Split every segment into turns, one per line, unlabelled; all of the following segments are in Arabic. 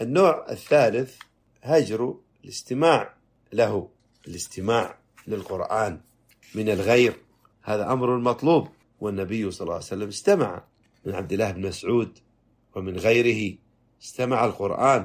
النوع الثالث هجر الاستماع له، الاستماع للقرآن من الغير، هذا أمر مطلوب. والنبي صلى الله عليه وسلم استمع من عبد الله بن مسعود ومن غيره، استمع القرآن.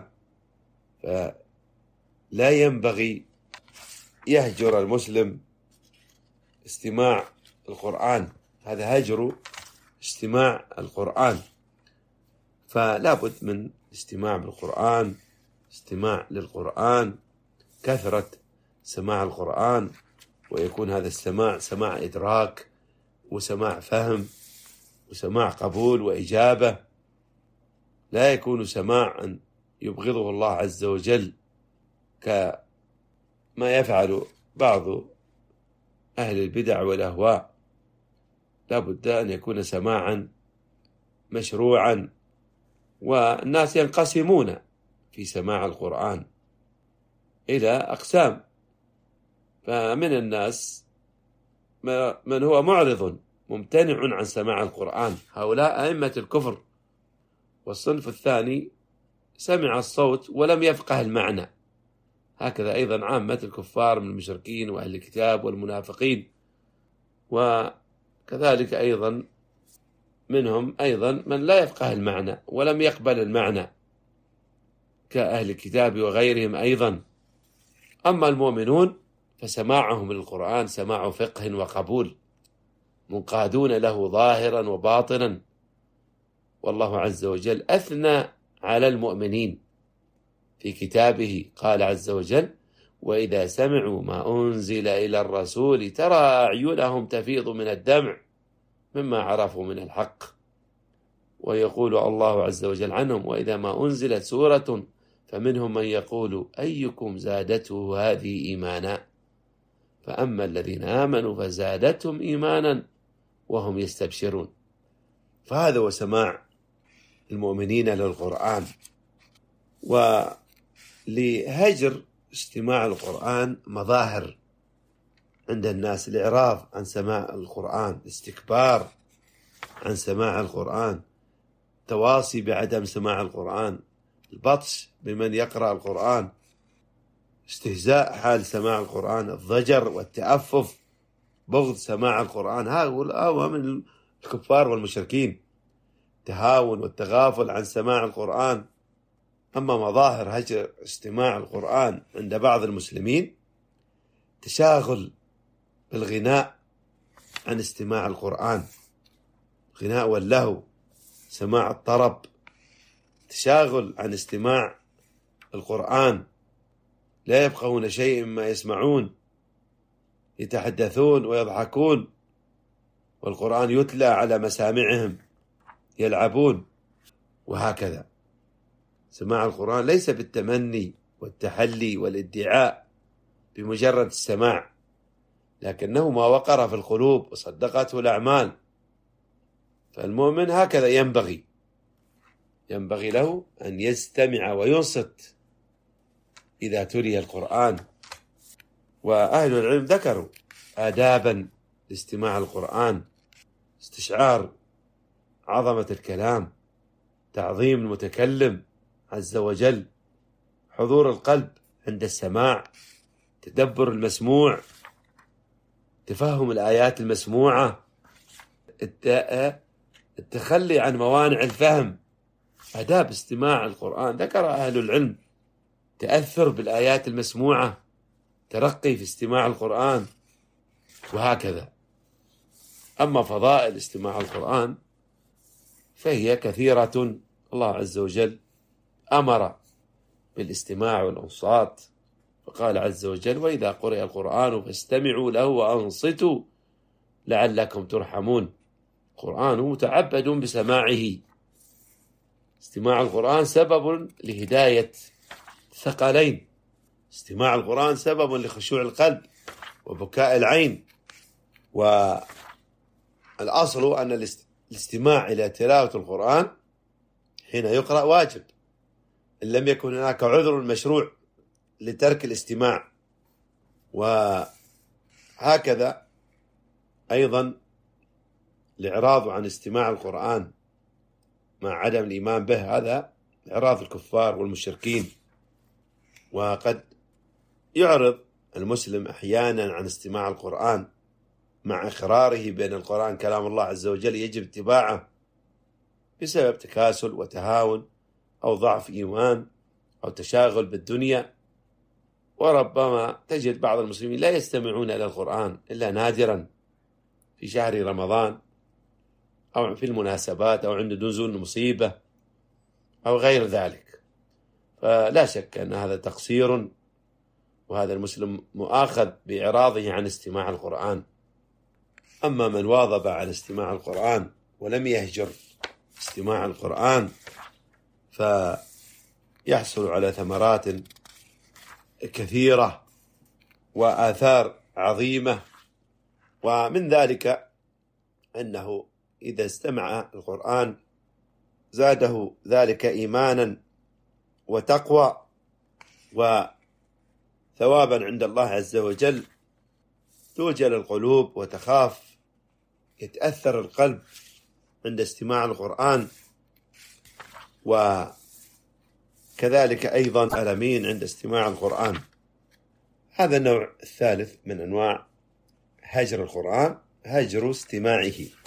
فلا ينبغي يهجر المسلم استماع القرآن، هذا هجر استماع القرآن. فلا بد من استماع بالقرآن، استماع للقرآن، كثرة سماع القرآن، ويكون هذا السماع سماع إدراك وسماع فهم وسماع قبول وإجابة، لا يكون سماعا يبغضه الله عز وجل كما يفعل بعض أهل البدع والأهواء. لا بد أن يكون سماعا مشروعا. والناس ينقسمون في سماع القرآن إلى أقسام، فمن الناس من هو معرض ممتنع عن سماع القرآن، هؤلاء أئمة الكفر. والصنف الثاني سمع الصوت ولم يفقه المعنى، هكذا أيضا عامة الكفار من المشركين وأهل الكتاب والمنافقين. وكذلك أيضا منهم أيضا من لا يفقه المعنى ولم يقبل المعنى كأهل الكتاب وغيرهم أيضا. أما المؤمنون فسماعهم للقرآن سماع فقه وقبول، منقادون له ظاهرا وباطنا. والله عز وجل أثنى على المؤمنين في كتابه، قال عز وجل: وإذا سمعوا ما أنزل إلى الرسول ترى أعينهم تفيض من الدمع مما عرفوا من الحق. ويقول الله عز وجل عنهم: وإذا ما أنزلت سورة فمنهم من يقول أيكم زادته هذه إيمانا، فأما الذين آمنوا فزادتهم إيمانا وهم يستبشرون. فهذا هو سماع المؤمنين للقرآن. ولهجر استماع القرآن مظاهر عند الناس: الإعراض عن سماع القرآن، الاستكبار عن سماع القرآن، التواصي بعدم سماع القرآن، البطش بمن يقرأ القرآن، استهزاء حال سماع القرآن، الضجر والتأفف، بغض سماع القرآن، هو من الكفار والمشركين، التهاون والتغافل عن سماع القرآن. أما مظاهر هجر استماع القرآن عند بعض المسلمين: تشاغل بالغناء عن استماع القرآن، الغناء واللهو، سماع الطرب، تشاغل عن استماع القرآن، لا يفقهون شيء مما يسمعون، يتحدثون ويضحكون والقرآن يتلى على مسامعهم، يلعبون. وهكذا سماع القرآن ليس بالتمني والتحلي والادعاء بمجرد السماع، لكنه ما وقر في القلوب وصدقته الأعمال. فالمؤمن هكذا ينبغي له أن يستمع وينصت إذا تلي القرآن. وأهل العلم ذكروا آدابا لاستماع القرآن: استشعار عظمة الكلام، تعظيم المتكلم عز وجل، حضور القلب عند السماع، تدبر المسموع، تفهم الآيات المسموعة، التخلي عن موانع الفهم. آداب استماع القرآن ذكر أهل العلم: تأثر بالآيات المسموعة، ترقي في استماع القرآن، وهكذا. أما فضائل استماع القرآن فهي كثيرة. الله عز وجل أمر بالاستماع والإنصات، فقال عز وجل: وإذا قرئ القرآن فاستمعوا له وأنصتوا لعلكم ترحمون. القرآن متعبد بسماعه. استماع القرآن سبب لهداية ثقلين: استماع القرآن سبب لخشوع القلب وبكاء العين. والأصل أن الاستماع إلى تلاوة القرآن حين يقرأ واجب، إن لم يكن هناك عذر مشروع لترك الاستماع. وهكذا أيضا الإعراض عن استماع القرآن مع عدم الإيمان به، هذا إعراض الكفار والمشركين. وقد يعرض المسلم أحيانا عن استماع القرآن مع إقراره بأن القرآن كلام الله عز وجل يجب اتباعه بسبب تكاسل وتهاون أو ضعف إيمان أو تشاغل بالدنيا. وربما تجد بعض المسلمين لا يستمعون إلى القرآن إلا نادرا في شهر رمضان أو في المناسبات أو عند نزول مصيبة أو غير ذلك. فلا شك أن هذا تقصير، وهذا المسلم مؤاخذ بإعراضه عن استماع القرآن. أما من واظب على استماع القرآن ولم يهجر استماع القرآن فيحصل على ثمرات كثيرة وآثار عظيمة. ومن ذلك أنه إذا استمع القرآن زاده ذلك إيمانا وتقوى وثوابا عند الله عز وجل. توجل القلوب وتخاف، يتأثر القلب عند استماع القرآن، وكذلك أيضا ألمين عند استماع القرآن. هذا النوع الثالث من أنواع هجر القرآن، هجر استماعه.